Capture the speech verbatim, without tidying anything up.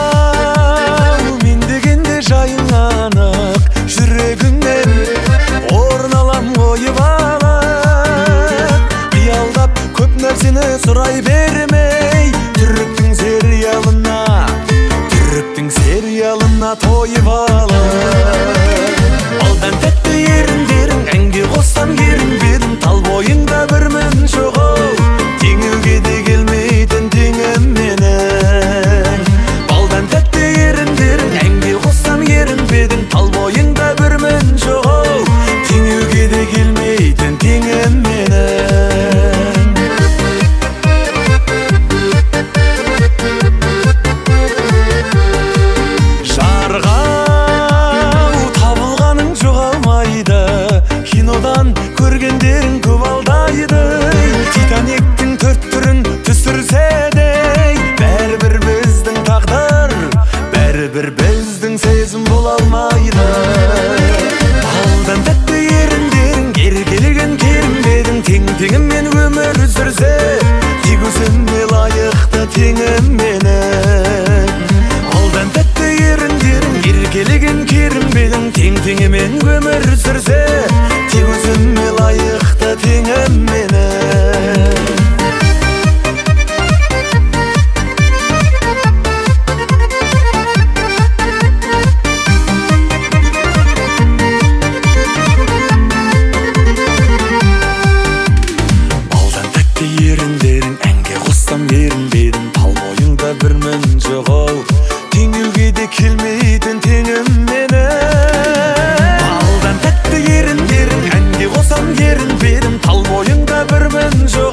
мен дегенде жайың анық, жүрегіңнен орын алам ойып алып. Қиялдап көп нәрсені сұрай бермей, түріктің сериалына, түріктің сериалына тойып алып. Алдан тәтті еріндерің, әнге қоссам ерінбедім, тал бойыңда бір мін жоғау, теңеуге де келмейтін теңім менің. Балдан тәтті еріндерің, әнге қоссам ерінбедің, тал бойыңда бір мін жоғау, теңеуге де келмейтін теңім менің. Жарғау табылғаның жоғалмайды, кинодан көргендерің көп алдайды. Титаниктің төрт түрін түсірсе де, бәрібір біздің тағдыр, бәрібір біздің сезім бола алмайды. Балдан тәтті еріндерің, еркелеген керімбедің, тең-теңіммен өмір сүрсе, тек өзіме лайықты теңім менің. Алдан тәтті еріндерің, еркелеген керімбедің, тең-теңімен өмір сүрсе, тек өзіме лайықты теңім менің. Балдан тәтті еріндерің, әнге қоссам ерінбедің, тал бойыңда бір мін жоғау, теңеуге де келмейтін теңім менің. Балдан тәтті еріндерің, әнге қоссам ерінбедім, тал бойыңда бір мін жоғау.